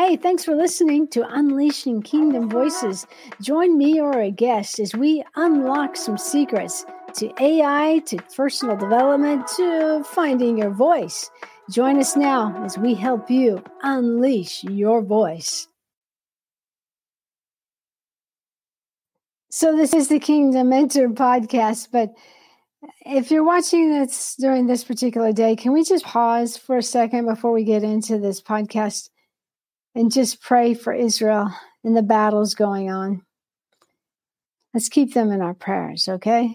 Hey, thanks for listening to Unleashing Kingdom Voices. Join me or a guest as we unlock some secrets to AI, to personal development, to finding your voice. Join us now as we help you unleash your voice. So this is the Kingdom Mentor podcast, but if you're watching this during this particular day, can we just pause for a second before we get into this podcast and just pray for Israel and the battles going on? Let's keep them in our prayers, okay?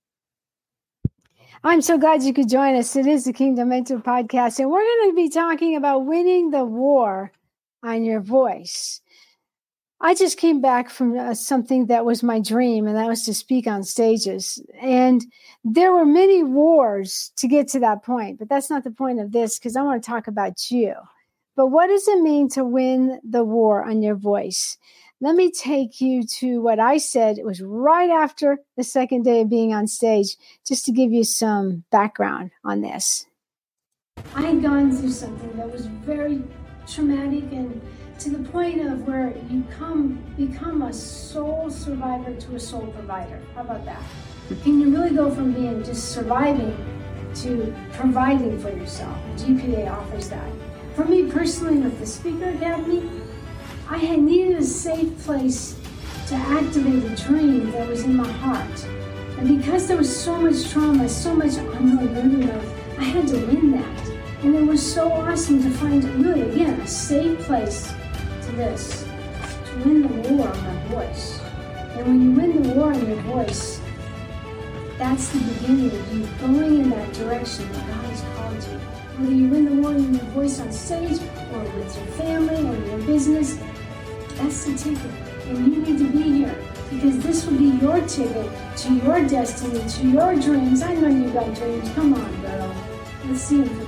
I'm so glad you could join us. It is the Kingdom Mentor podcast, and we're going to be talking about winning the war on your voice. I just came back from something that was my dream, and that was to speak on stages. And there were many wars to get to that point, but that's not the point of this, because I want to talk about you. But what does it mean to win the war on your voice? Let me take you to what I said. It was right after the second day of being on stage, just to give you some background on this. I had gone through something that was very traumatic, and to the point of where you become a soul survivor to a soul provider. How about that? Can you really go from being just surviving to providing for yourself? GPA offers that. For me personally, with the Speaker Academy, I had needed a safe place to activate a dream that was in my heart. And because there was so much trauma, so much unhealed wounded love, I had to win that. And it was so awesome to find, really, again, a safe place to this, to win the war on my voice. And when you win the war on your voice, that's the beginning of you going in that direction that God has called you. Whether you win the war on your voice on stage, or with your family, or your business, that's the ticket. And you need to be here, because this will be your ticket to your destiny, to your dreams. I know you got dreams. Come on, girl. Let's see them.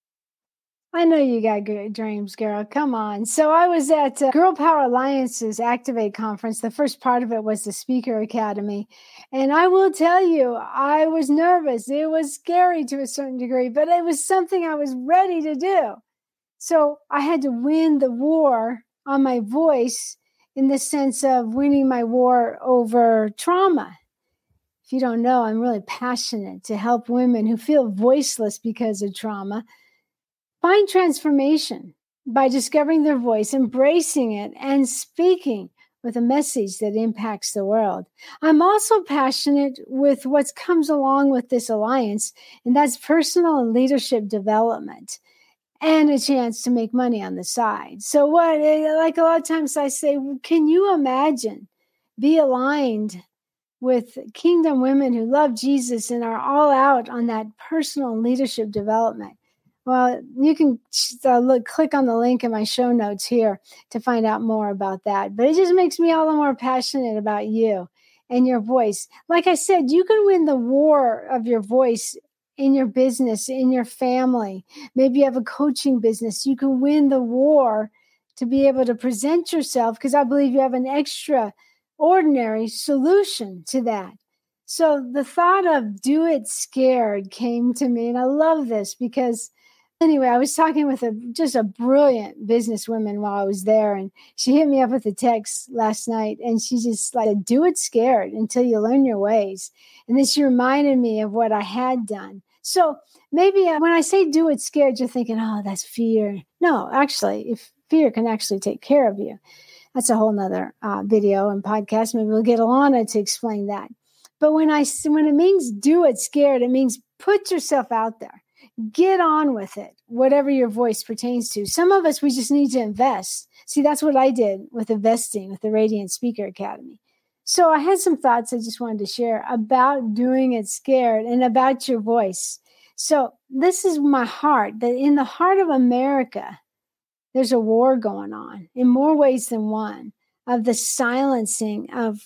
I know you got good dreams, girl. Come on. So I was at Girl Power Alliance's Activate conference. The first part of it was the Speaker Academy. And I will tell you, I was nervous. It was scary to a certain degree, but it was something I was ready to do. So I had to win the war on my voice, in the sense of winning my war over trauma. If you don't know, I'm really passionate to help women who feel voiceless because of trauma find transformation by discovering their voice, embracing it, and speaking with a message that impacts the world. I'm also passionate with what comes along with this alliance, and that's personal and leadership development, and a chance to make money on the side. So like a lot of times I say, can you imagine be aligned with kingdom women who love Jesus and are all out on that personal and leadership development? Well, you can click on the link in my show notes here to find out more about that. But it just makes me all the more passionate about you and your voice. Like I said, you can win the war of your voice in your business, in your family. Maybe you have a coaching business. You can win the war to be able to present yourself, because I believe you have an extraordinary solution to that. So the thought of do it scared came to me, and I love this because anyway, I was talking with just a brilliant businesswoman while I was there, and she hit me up with a text last night, and she just like, do it scared until you learn your ways. And then she reminded me of what I had done. So maybe when I say do it scared, you're thinking, oh, that's fear. No, actually, if fear can actually take care of you. That's a whole nother video and podcast. Maybe we'll get Alana to explain that. But when it means do it scared, it means put yourself out there. Get on with it, whatever your voice pertains to. Some of us, we just need to invest. See, that's what I did with investing with the Radiant Speaker Academy. So I had some thoughts I just wanted to share about doing it scared and about your voice. So this is my heart, that in the heart of America, there's a war going on in more ways than one, of the silencing of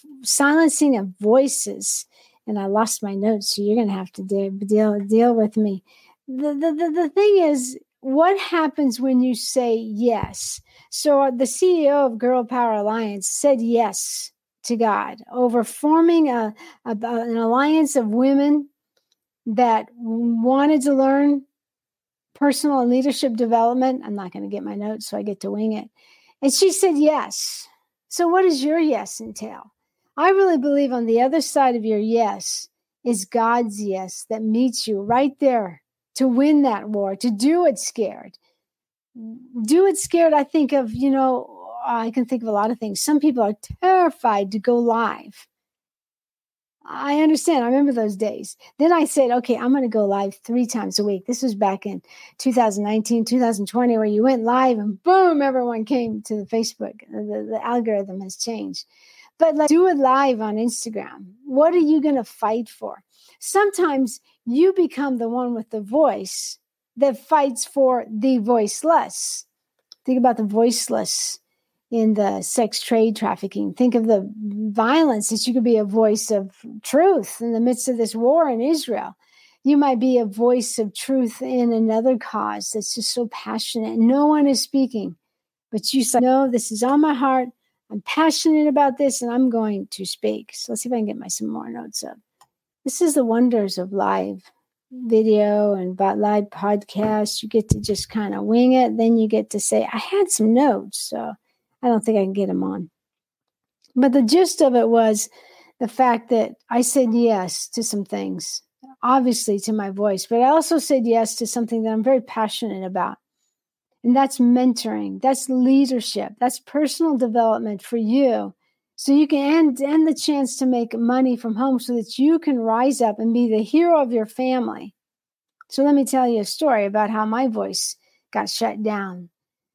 voices. And I lost my notes, so you're going to have to deal with me. The thing is, what happens when you say yes? So the CEO of Girl Power Alliance said yes to God over forming an alliance of women that wanted to learn personal and leadership development. I'm not going to get my notes, so I get to wing it. And she said yes. So what does your yes entail? I really believe on the other side of your yes is God's yes that meets you right there to win that war, to do it scared. Do it scared, I think of, I can think of a lot of things. Some people are terrified to go live. I understand. I remember those days. Then I said, okay, I'm going to go live 3 times a week. This was back in 2019, 2020, where you went live and boom, everyone came to the Facebook. The algorithm has changed. But let's do it live on Instagram. What are you going to fight for? Sometimes you become the one with the voice that fights for the voiceless. Think about the voiceless in the sex trade trafficking. Think of the violence that you could be a voice of truth in the midst of this war in Israel. You might be a voice of truth in another cause that's just so passionate. No one is speaking, but you say, no, this is on my heart. I'm passionate about this and I'm going to speak. So let's see if I can get some more notes up. This is the wonders of live video and about live podcasts. You get to just kind of wing it. Then you get to say, I had some notes, so I don't think I can get them on. But the gist of it was the fact that I said yes to some things, obviously to my voice, but I also said yes to something that I'm very passionate about. And that's mentoring, that's leadership, that's personal development for you. So you can end the chance to make money from home so that you can rise up and be the hero of your family. So let me tell you a story about how my voice got shut down.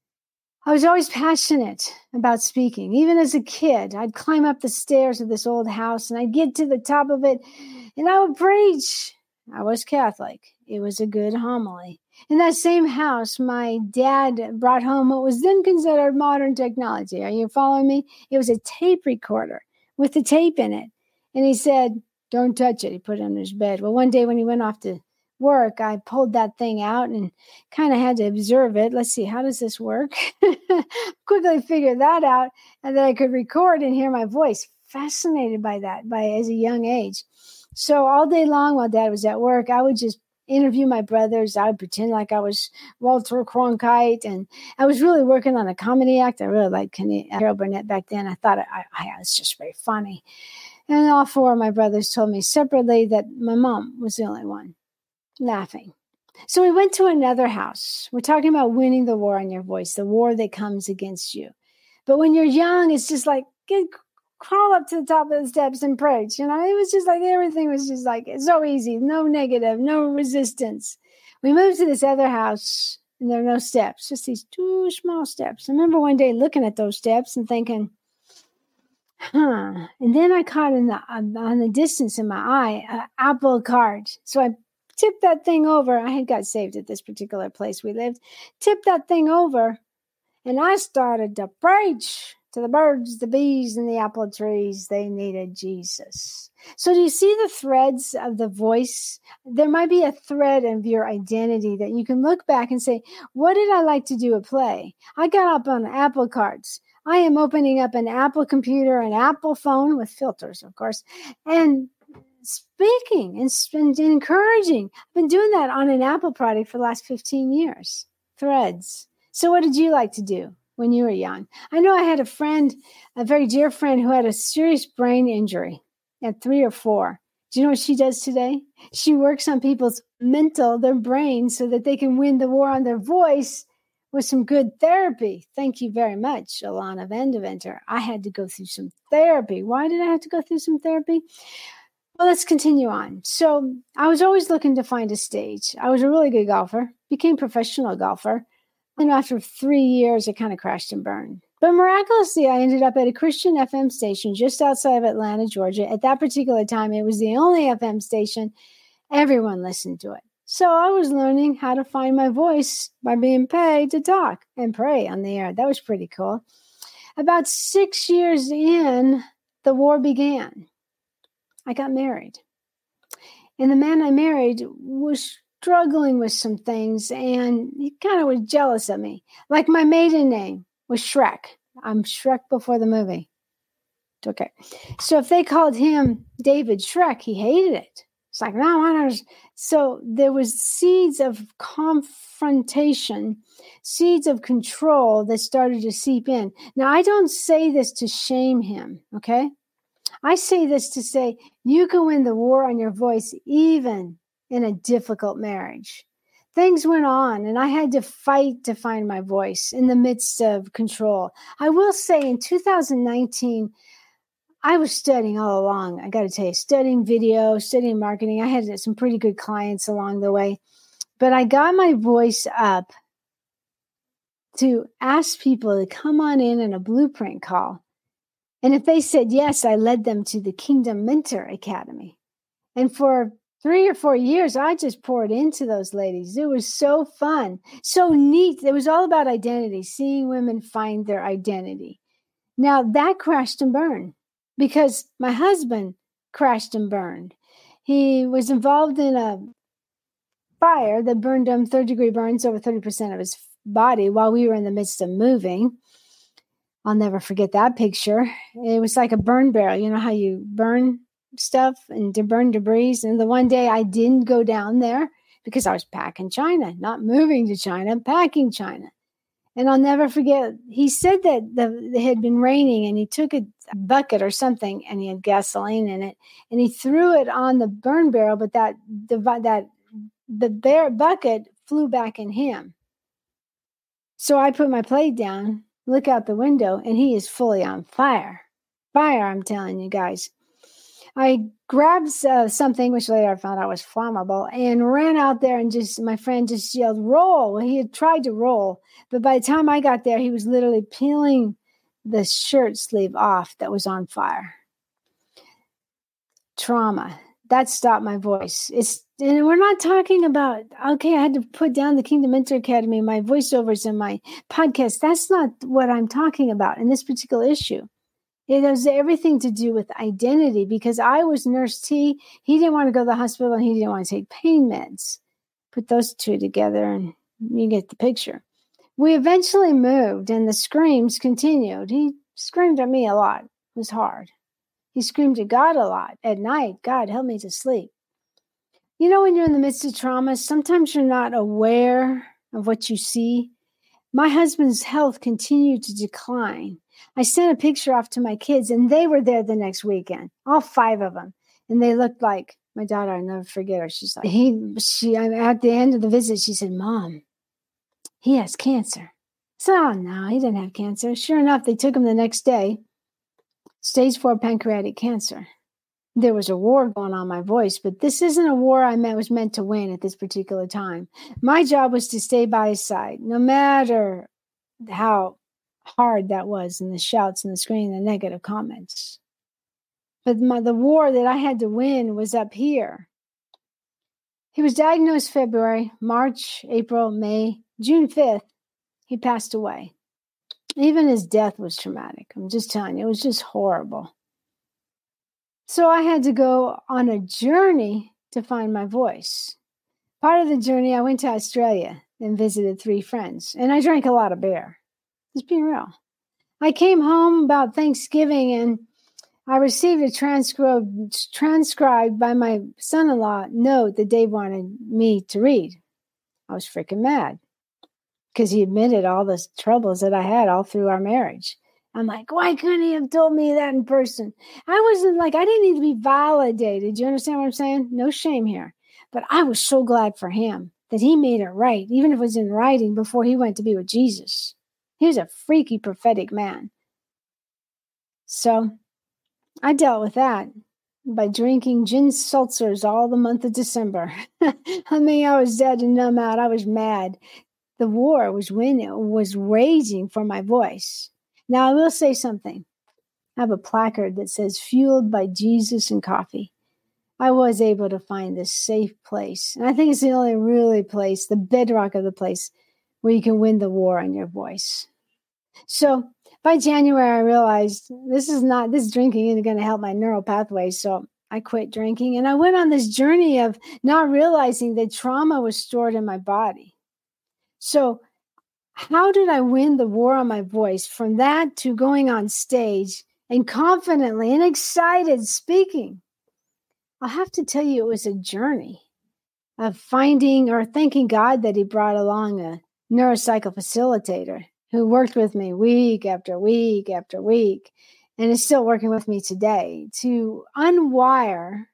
I was always passionate about speaking. Even as a kid, I'd climb up the stairs of this old house and I'd get to the top of it and I would preach. I was Catholic. It was a good homily. In that same house, my dad brought home what was then considered modern technology. Are you following me? It was a tape recorder with the tape in it. And he said, don't touch it. He put it on his bed. Well, one day when he went off to work, I pulled that thing out and kind of had to observe it. Let's see, how does this work? Quickly figured that out. And then I could record and hear my voice. Fascinated by that as a young age. So all day long while Dad was at work, I would just interview my brothers. I would pretend like I was Walter Cronkite. And I was really working on a comedy act. I really liked Carol Burnett back then. I thought I was just very funny. And all 4 of my brothers told me separately that my mom was the only one laughing. So we went to another house. We're talking about winning the war on your voice, the war that comes against you. But when you're young, it's just like, crawl up to the top of the steps and preach. It was just like, everything was just like, so easy, no negative, no resistance. We moved to this other house and there are no steps, just these 2 small steps. I remember one day looking at those steps and thinking, and then I caught on the distance in my eye, an Apple Card. So I tipped that thing over. I had got saved at this particular place we lived. Tipped that thing over, and I started to preach to the birds, the bees, and the apple trees. They needed Jesus. So do you see the threads of the voice? There might be a thread of your identity that you can look back and say, what did I like to do at play? I got up on Apple Cards. I am opening up an Apple computer, an Apple phone with filters, of course, and speaking and encouraging. I've been doing that on an Apple product for the last 15 years. Threads. So what did you like to do when you were young? I know I had a friend, a very dear friend, who had a serious brain injury at 3 or 4. Do you know what she does today? She works on people's their brain, so that they can win the war on their voice with some good therapy. Thank you very much, Alana Vandeventer. I had to go through some therapy. Why did I have to go through some therapy? Well, let's continue on. So I was always looking to find a stage. I was a really good golfer, became a professional golfer. And after 3 years, it kind of crashed and burned. But miraculously, I ended up at a Christian FM station just outside of Atlanta, Georgia. At that particular time, it was the only FM station. Everyone listened to it. So I was learning how to find my voice by being paid to talk and pray on the air. That was pretty cool. About 6 years in, the war began. I got married. And the man I married was struggling with some things, and he kind of was jealous of me. Like my maiden name was Shrek. I'm Shrek before the movie. Okay. So if they called him David Shrek, he hated it. It's like, no, I don't. So there was seeds of confrontation, seeds of control that started to seep in. Now, I don't say this to shame him, okay? I say this to say you can win the war on your voice even in a difficult marriage. Things went on, and I had to fight to find my voice in the midst of control. I will say in 2019, I was studying all along. I got to tell you, studying video, studying marketing. I had some pretty good clients along the way. But I got my voice up to ask people to come on in a blueprint call. And if they said yes, I led them to the Kingdom Mentor Academy. And for 3 or 4 years, I just poured into those ladies. It was so fun, so neat. It was all about identity, seeing women find their identity. Now that crashed and burned because my husband crashed and burned. He was involved in a fire that burned him third-degree burns over 30% of his body while we were in the midst of moving. I'll never forget that picture. It was like a burn barrel. You know how you burn stuff and to burn debris? And the one day I didn't go down there because I was packing China, not moving to China, packing China. And I'll never forget, he said that it had been raining and he took a bucket or something and he had gasoline in it and he threw it on the burn barrel, but the bucket flew back in him. So I put my plate down, look out the window, and he is fully on fire. Fire, I'm telling you guys. I grabbed something, which later I found out was flammable, and ran out there and my friend just yelled, roll. Well, he had tried to roll, but by the time I got there, he was literally peeling the shirt sleeve off that was on fire. Trauma. That stopped my voice. And we're not talking about, okay, I had to put down the Kingdom Mentor Academy, my voiceovers and my podcast. That's not what I'm talking about in this particular issue. It has everything to do with identity because I was Nurse T. He didn't want to go to the hospital and he didn't want to take pain meds. Put those two together and you get the picture. We eventually moved and the screams continued. He screamed at me a lot. It was hard. He screamed at God a lot at night. God, help me to sleep. You know, when you're in the midst of trauma, sometimes you're not aware of what you see. My husband's health continued to decline. I sent a picture off to my kids and they were there the next weekend, all 5 of them. And they looked like my daughter. I'll never forget her. She's like, at the end of the visit, she said, Mom, he has cancer. I said, oh, no, he didn't have cancer. Sure enough, they took him the next day, stage 4 pancreatic cancer. There was a war going on my voice, but this isn't a war I was meant to win at this particular time. My job was to stay by his side, no matter how hard that was, and the shouts and the screaming, the negative comments. But the war that I had to win was up here. He was diagnosed February, March, April, May, June 5th. He passed away. Even his death was traumatic. I'm just telling you, it was just horrible. So I had to go on a journey to find my voice. Part of the journey, I went to Australia and visited 3 friends, and I drank a lot of beer. Just being real. I came home about Thanksgiving and I received a transcribed by my son-in-law note that Dave wanted me to read. I was freaking mad because he admitted all the troubles that I had all through our marriage. I'm like, why couldn't he have told me that in person? I didn't need to be validated. Do you understand what I'm saying? No shame here. But I was so glad for him that he made it right, even if it was in writing before he went to be with Jesus. He was a freaky prophetic man. So I dealt with that by drinking gin seltzers all the month of December. I mean, I was dead to numb out. I was mad. The war was raging for my voice. Now, I will say something. I have a placard that says, fueled by Jesus and coffee. I was able to find this safe place. And I think it's the only really place, the bedrock of the place, where you can win the war on your voice. So by January, I realized this drinking isn't going to help my neural pathways. So I quit drinking and I went on this journey of not realizing that trauma was stored in my body. So how did I win the war on my voice? From that to going on stage and confidently and excited speaking. I'll have to tell you, it was a journey of finding or thanking God that he brought along a neurocycle facilitator who worked with me week after week after week and is still working with me today to unwire,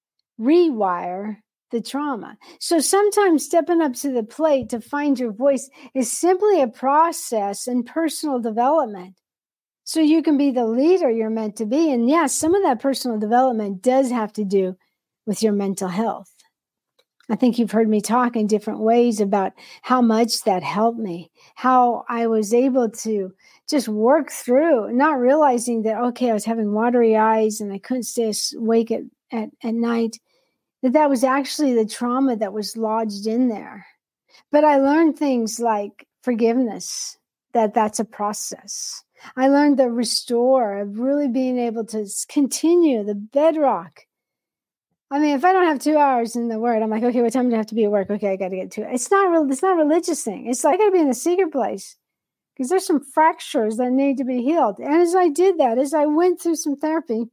rewire the trauma. So sometimes stepping up to the plate to find your voice is simply a process in personal development. So you can be the leader you're meant to be. And yes, some of that personal development does have to do with your mental health. I think you've heard me talk in different ways about how much that helped me, how I was able to just work through, not realizing that, okay, I was having watery eyes and I couldn't stay awake at night, that was actually the trauma that was lodged in there. But I learned things like forgiveness, that's a process. I learned the restore of really being able to continue the bedrock. I mean, if I don't have 2 hours in the Word, I'm like, okay, what time do I have to be at work? Okay, I got to get to it. It's not a religious thing. It's like I got to be in the secret place because there's some fractures that need to be healed. And as I did that, as I went through some therapy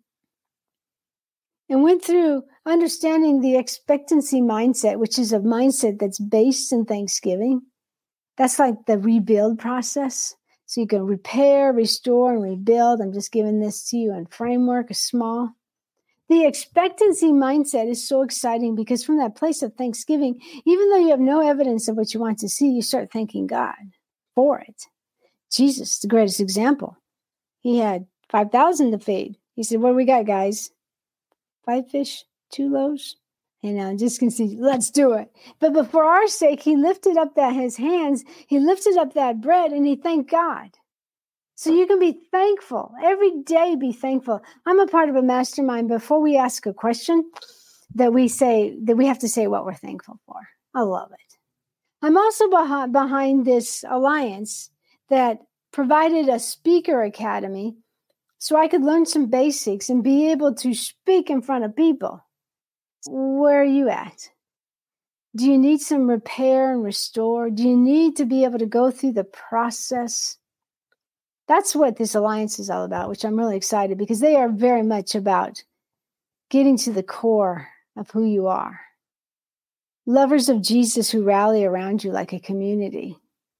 and went through understanding the expectancy mindset, which is a mindset that's based in Thanksgiving, that's like the rebuild process. So you can repair, restore, and rebuild. I'm just giving this to you in framework, a small. The expectancy mindset is so exciting because from that place of thanksgiving, even though you have no evidence of what you want to see, you start thanking God for it. Jesus, the greatest example. He had 5,000 to feed. He said, what do we got, guys? 5 fish, 2 loaves? Just can see, let's do it. But for our sake, he lifted up his hands, he lifted up that bread, and he thanked God. So you can be thankful. Every day be thankful. I'm a part of a mastermind. Before we ask a question, that we have to say what we're thankful for. I love it. I'm also behind this alliance that provided a speaker academy so I could learn some basics and be able to speak in front of people. Where are you at? Do you need some repair and restore? Do you need to be able to go through the process? That's what this alliance is all about, which I'm really excited because they are very much about getting to the core of who you are. Lovers of Jesus who rally around you like a community.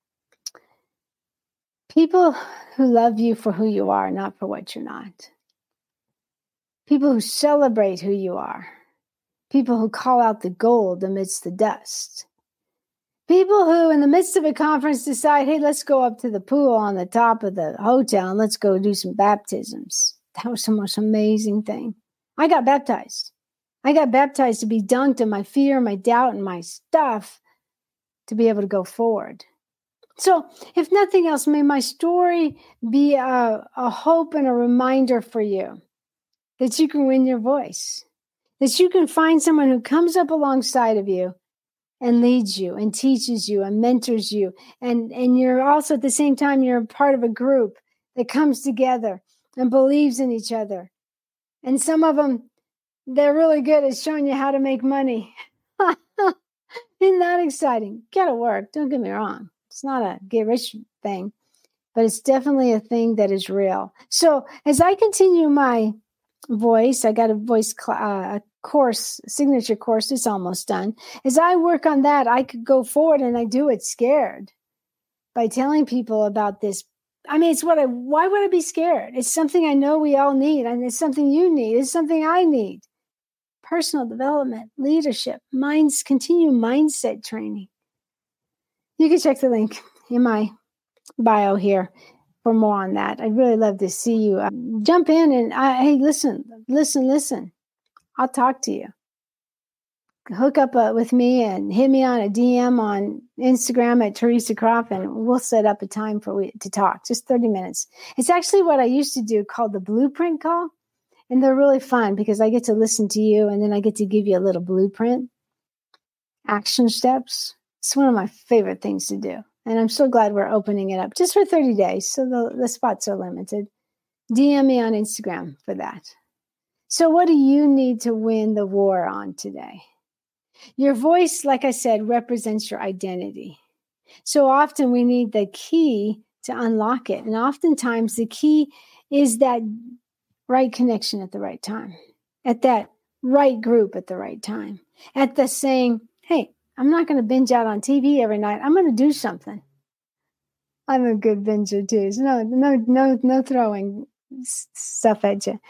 People who love you for who you are, not for what you're not. People who celebrate who you are. People who call out the gold amidst the dust. People who, in the midst of a conference, decide, hey, let's go up to the pool on the top of the hotel and let's go do some baptisms. That was the most amazing thing. I got baptized. I got baptized to be dunked in my fear, my doubt, and my stuff to be able to go forward. So, if nothing else, may my story be a hope and a reminder for you that you can win your voice, that you can find someone who comes up alongside of you and leads you and teaches you and mentors you. And you're also at the same time, you're part of a group that comes together and believes in each other. And some of them, they're really good at showing you how to make money. Isn't that exciting? Gotta work. Don't get me wrong. It's not a get rich thing, but it's definitely a thing that is real. So as I continue my voice, I got a voice course, signature course. It's almost done. As I work on that, I could go forward, and I do it scared by telling people about this. I mean, why would I be scared? It's something I know we all need, and it's something you need. It's something I need. Personal development, leadership, continue mindset training. You can check the link in my bio here for more on that. I'd really love to see you. Jump in and, hey, listen. I'll talk to you. Hook up with me and hit me on a DM on Instagram at Teresa Croft, and we'll set up a time to talk, just 30 minutes. It's actually what I used to do called the blueprint call. And they're really fun because I get to listen to you and then I get to give you a little blueprint, action steps. It's one of my favorite things to do. And I'm so glad we're opening it up just for 30 days. So the spots are limited. DM me on Instagram for that. So what do you need to win the war on today? Your voice, like I said, represents your identity. So often we need the key to unlock it. And oftentimes the key is that right connection at the right time, at that right group at the right time. At the saying, hey, I'm not going to binge out on TV every night. I'm going to do something. I'm a good binger too. So no throwing stuff at you.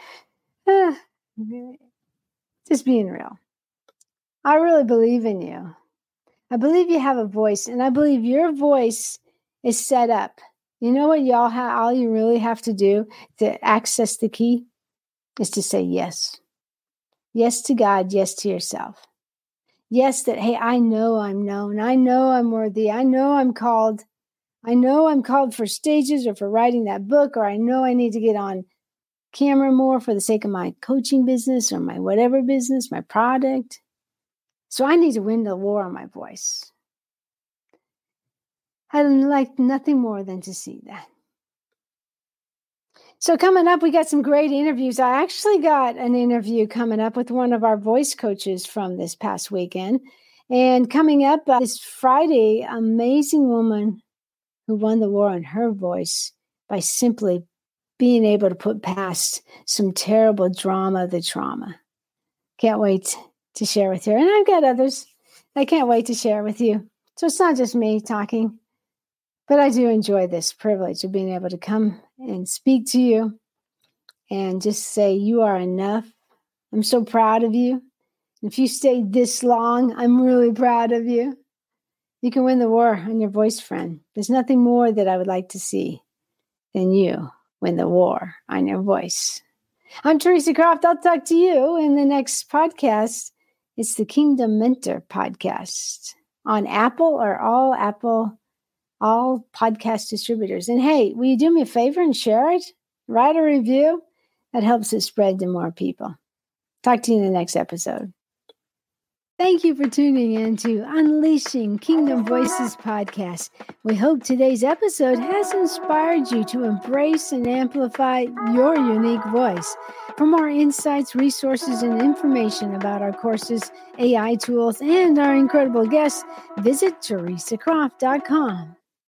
Just being real. I really believe in you. I believe you have a voice, and I believe your voice is set up. You know what all you really have to do to access the key is to say yes. Yes to God, yes to yourself. Yes, that, hey, I know I'm known. I know I'm worthy. I know I'm called. I know I'm called for stages or for writing that book, or I know I need to get on camera more for the sake of my coaching business or my whatever business, my product. So I need to win the war on my voice. I'd like nothing more than to see that. So coming up, we got some great interviews. I actually got an interview coming up with one of our voice coaches from this past weekend. And coming up this Friday, amazing woman who won the war on her voice by simply being able to put past some terrible drama, the trauma. Can't wait to share with her. And I've got others I can't wait to share with you. So it's not just me talking, but I do enjoy this privilege of being able to come and speak to you and just say, you are enough. I'm so proud of you. If you stayed this long, I'm really proud of you. You can win the war on your voice, friend. There's nothing more that I would like to see than you win the war on your voice. I'm Teresa Croft. I'll talk to you in the next podcast. It's the Kingdom Mentor podcast on Apple or all podcast distributors. And hey, will you do me a favor and share it? Write a review. That helps it spread to more people. Talk to you in the next episode. Thank you for tuning in to Unleashing Kingdom Voices podcast. We hope today's episode has inspired you to embrace and amplify your unique voice. For more insights, resources, and information about our courses, AI tools, and our incredible guests, visit teresacroft.com.